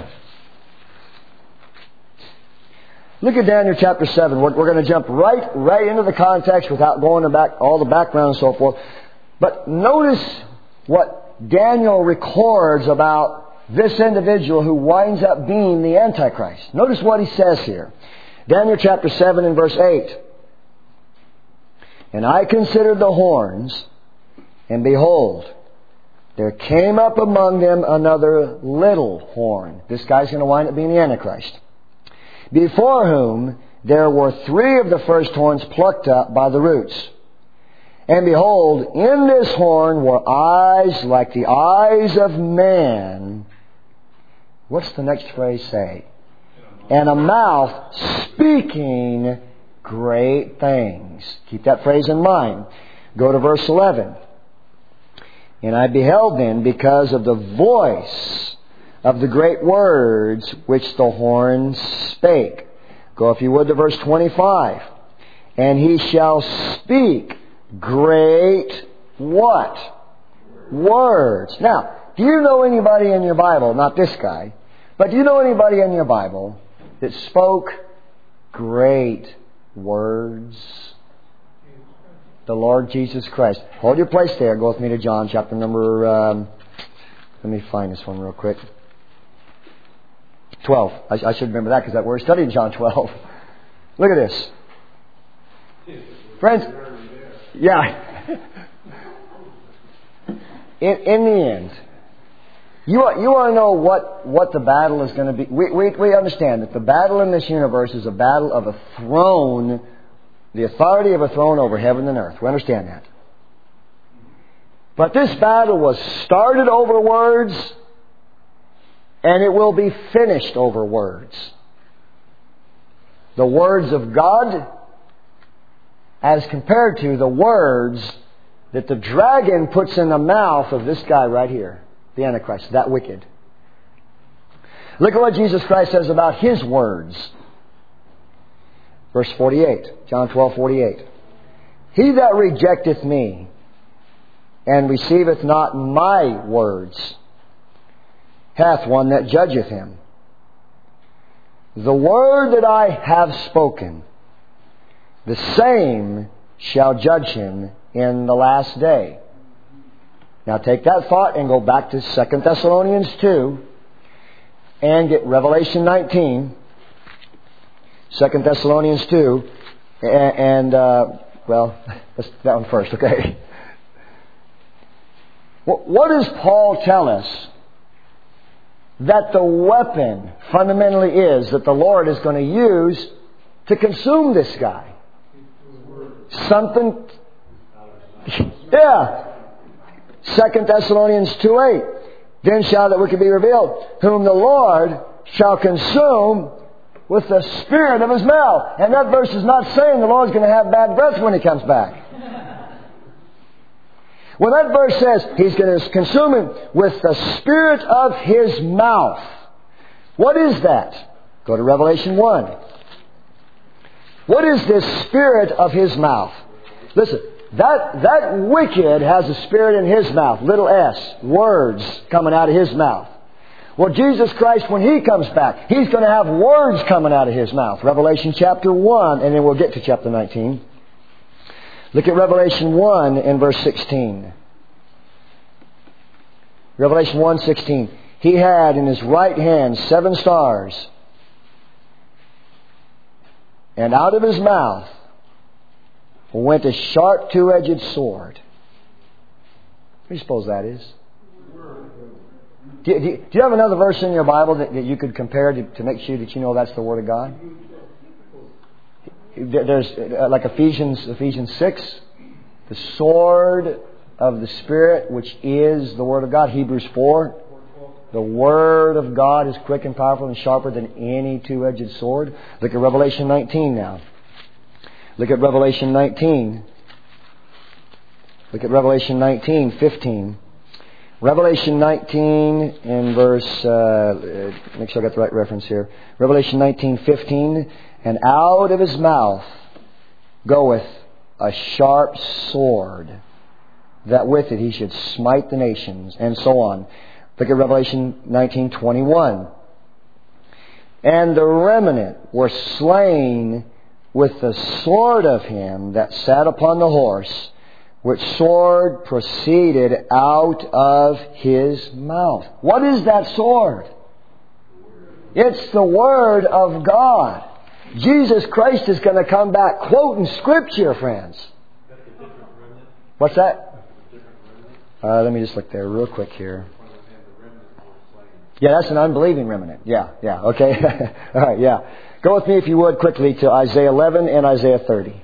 Look at Daniel chapter 7. We're going to jump right into the context without going back all the background and so forth. But notice what Daniel records about this individual who winds up being the Antichrist. Notice what he says here. Daniel chapter 7 and verse 8. And I considered the horns, and behold, there came up among them another little horn. This guy's going to wind up being the Antichrist. Before whom there were 3 of the first horns plucked up by the roots. And behold, in this horn were eyes like the eyes of man. What's the next phrase say? And a mouth speaking great things. Keep that phrase in mind. Go to verse 11. And I beheld then, because of the voice of the great words which the horn spake. Go, if you would, to verse 25. And he shall speak great what? Words. Now, do you know anybody in your Bible, not this guy, but do you know anybody in your Bible that spoke great words? The Lord Jesus Christ. Hold your place there. Go with me to John chapter number... let me find this one real quick. 12. I should remember that because we're studying John 12. Look at this. Friends, yeah. In the end, you want to know what the battle is going to be. We understand that the battle in this universe is a battle of a throne, the authority of a throne over heaven and earth. We understand that. But this battle was started over words, and it will be finished over words. The words of God as compared to the words that the dragon puts in the mouth of this guy right here, the Antichrist, that wicked. Look at what Jesus Christ says about His words. Verse 48, John 12:48. He that rejecteth me and receiveth not my words hath one that judgeth him. The word that I have spoken, the same shall judge him in the last day. Now take that thought and go back to 2 Thessalonians 2. and get Revelation 19, 2 Thessalonians 2, and let's that one first, okay? What does Paul tell us that the weapon fundamentally is that the Lord is going to use to consume this guy? Something... Yeah. 2 Thessalonians 2:8. Then shall that wicked be revealed, whom the Lord shall consume with the spirit of His mouth. And that verse is not saying the Lord's going to have bad breath when He comes back. Well, that verse says He's going to consume him with the spirit of His mouth. What is that? Go to Revelation 1. What is this spirit of His mouth? Listen, that wicked has a spirit in his mouth, little s, words coming out of his mouth. Well, Jesus Christ, when He comes back, He's going to have words coming out of His mouth. Revelation chapter 1, and then we'll get to chapter 19. Look at Revelation 1 and verse 16. Revelation 1:16. He had in His right hand 7 stars, and out of His mouth went a sharp two-edged sword. What do you suppose that is? Do you have another verse in your Bible that you could compare to make sure that you know that's the Word of God? There's like Ephesians 6, the sword of the Spirit, which is the Word of God. Hebrews 4, the Word of God is quick and powerful and sharper than any two-edged sword. Look at Revelation 19 now. Look at Revelation 19. Look at Revelation 19:15. Revelation 19 in verse, make sure I got the right reference here. Revelation 19:15. And out of His mouth goeth a sharp sword, that with it He should smite the nations, and so on. Look at Revelation 19:21. And the remnant were slain with the sword of Him that sat upon the horse, which sword proceeded out of His mouth. What is that sword? It's the Word of God. Jesus Christ is going to come back quoting Scripture, friends. What's that? Let me just look there real quick here. Yeah, that's an unbelieving remnant. Yeah, okay. All right, yeah. Go with me, if you would, quickly to Isaiah 11 and Isaiah 30.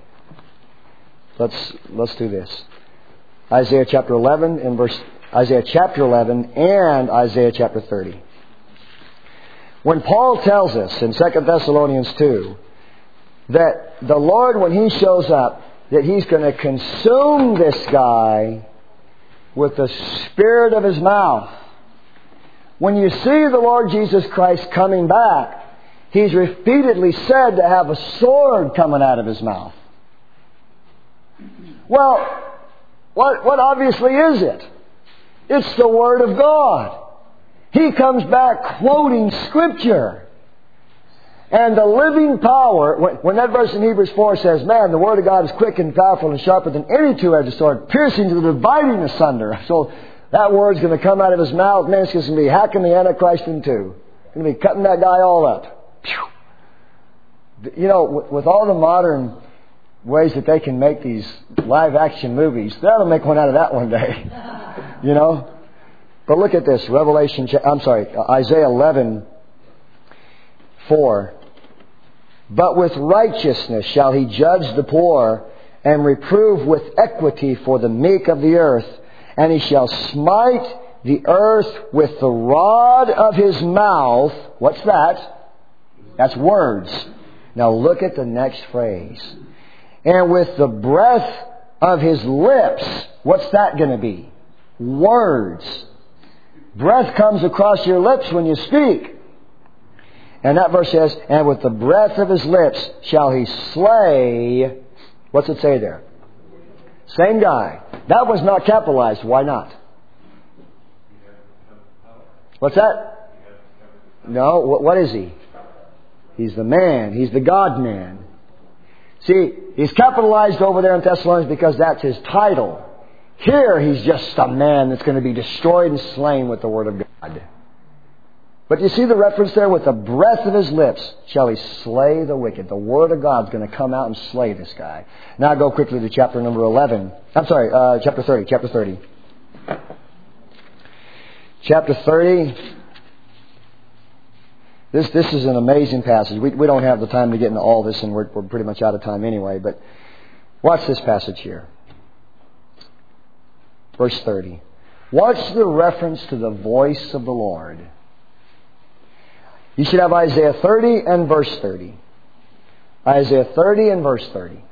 Let's do this. Isaiah chapter 11 and Isaiah chapter 11 and Isaiah chapter 30. When Paul tells us in 2 Thessalonians 2 that the Lord, when He shows up, that He's going to consume this guy with the spirit of His mouth. When you see the Lord Jesus Christ coming back, He's repeatedly said to have a sword coming out of His mouth. Well, what obviously is it? It's the Word of God. He comes back quoting Scripture. And the living power, when that verse in Hebrews 4 says, man, the Word of God is quick and powerful and sharper than any two-edged sword, piercing to the dividing asunder. So that Word's going to come out of His mouth. Man, it's going to be hacking the Antichrist in two. It's going to be cutting that guy all up. You know, with all the modern ways that they can make these live action movies, they'll make one out of that one day. You know? But look at this, Isaiah 11:4. But with righteousness shall He judge the poor, and reprove with equity for the meek of the earth. And He shall smite the earth with the rod of His mouth. What's that? That's words. Now look at the next phrase. And with the breath of His lips. What's that going to be? Words. Breath comes across your lips when you speak. And that verse says, and with the breath of His lips shall He slay. What's it say there? Same guy. That was not capitalized. Why not? What's that? No, what is He? He's the man. He's the God-man. See, He's capitalized over there in Thessalonians because that's His title. Here, He's just a man that's going to be destroyed and slain with the Word of God. But you see the reference there? With the breath of his lips shall he slay the wicked. The Word of God's going to come out and slay this guy. Now I go quickly to chapter number 11. Chapter 30. Chapter 30. Chapter 30. This is an amazing passage. We don't have the time to get into all this, and we're pretty much out of time anyway. But watch this passage here. Verse 30. Watch the reference to the voice of the Lord. You should have Isaiah 30 and verse 30. Isaiah 30 and verse 30.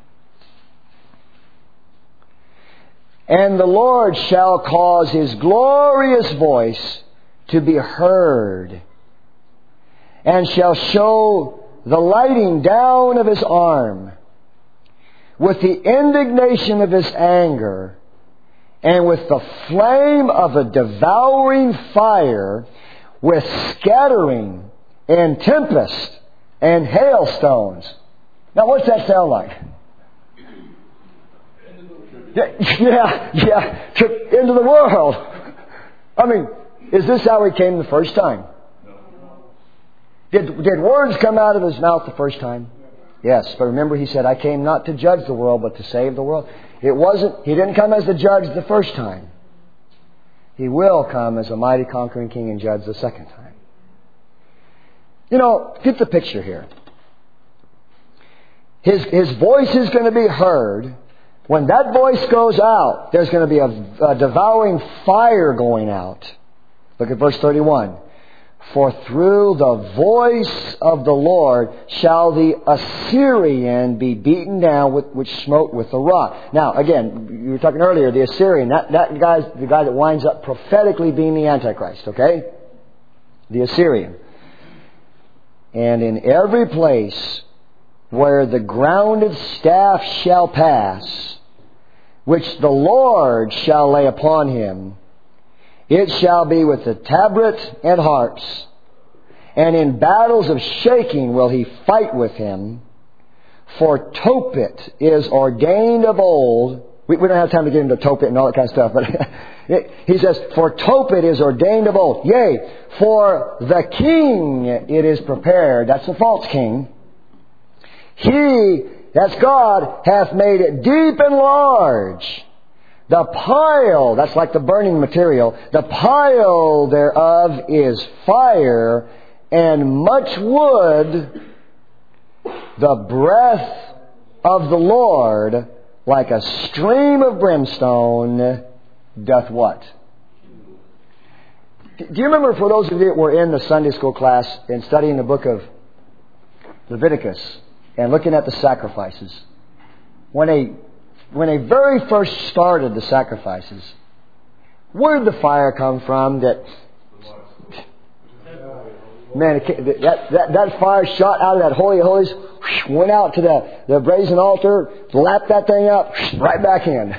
And the Lord shall cause His glorious voice to be heard, and shall show the lighting down of His arm, with the indignation of His anger, and with the flame of a devouring fire, with scattering and tempest and hailstones. Now what's that sound like? Yeah, into the world. I mean, is this how He came the first time? Did words come out of His mouth the first time? Yes, but remember He said, I came not to judge the world, but to save the world. He didn't come as the judge the first time. He will come as a mighty conquering king and judge the second time. You know, get the picture here. His voice is going to be heard. When that voice goes out, there's going to be a devouring fire going out. Look at verse 31. For through the voice of the Lord shall the Assyrian be beaten down, which smote with the rock. Now, again, you were talking earlier, the Assyrian, that guy's the guy that winds up prophetically being the Antichrist, okay? The Assyrian. And in every place where the grounded staff shall pass, which the Lord shall lay upon him, it shall be with the tabret and harps, and in battles of shaking will he fight with him. For Tophet is ordained of old. We don't have time to get into Tophet and all that kind of stuff, but he says, for Tophet is ordained of old. Yea, for the king it is prepared. That's the false king. He, that's God, hath made it deep and large. The pile, that's like the burning material, the pile thereof is fire and much wood. The breath of the Lord, like a stream of brimstone, doth what? Do you remember, for those of you that were in the Sunday school class and studying the book of Leviticus and looking at the sacrifices, when they very first started the sacrifices, where did the fire come from? That fire shot out of that Holy of Holies, went out to the brazen altar, lapped that thing up, right back in.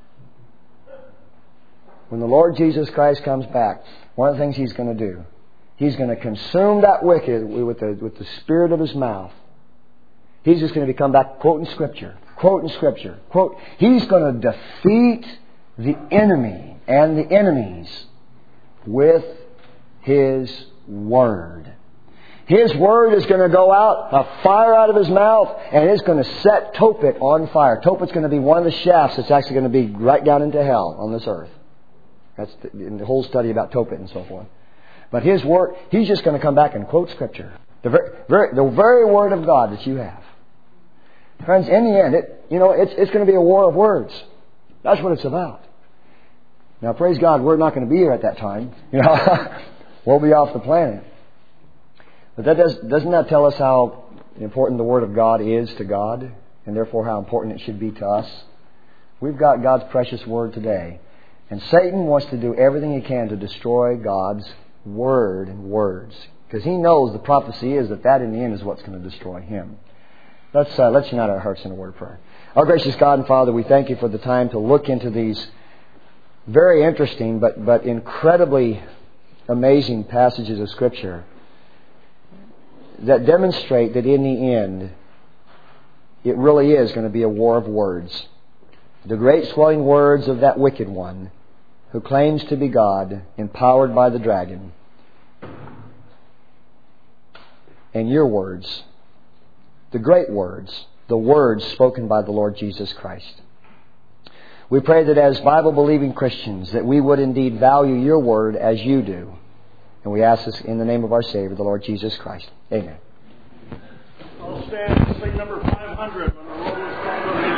When the Lord Jesus Christ comes back, one of the things He's going to do, He's going to consume that wicked with the spirit of His mouth. He's just going to come back quoting Scripture. He's going to defeat the enemy and the enemies with His Word. His Word is going to go out, a fire out of His mouth, and it's going to set Tophet on fire. Tophet's going to be one of the shafts that's actually going to be right down into hell on this earth. That's the whole study about Tophet and so forth. But His Word, He's just going to come back and quote Scripture. The very Word of God that you have. Friends, in the end, it's going to be a war of words. That's what it's about. Now, praise God, we're not going to be here at that time. We'll be off the planet. But doesn't that tell us how important the Word of God is to God, and therefore how important it should be to us? We've got God's precious Word today, and Satan wants to do everything he can to destroy God's Word and words, because he knows the prophecy is that in the end is what's going to destroy him. Let's unite our hearts in a word of prayer. Our gracious God and Father, we thank You for the time to look into these very interesting but incredibly amazing passages of Scripture that demonstrate that in the end it really is going to be a war of words. The great swelling words of that wicked one who claims to be God, empowered by the dragon. and your words, the great words, the words spoken by the Lord Jesus Christ. We pray that as Bible-believing Christians, that we would indeed value your word as you do. And we ask this in the name of our Savior, the Lord Jesus Christ. Amen. I'll stand and sing number 500 when the Lord is called.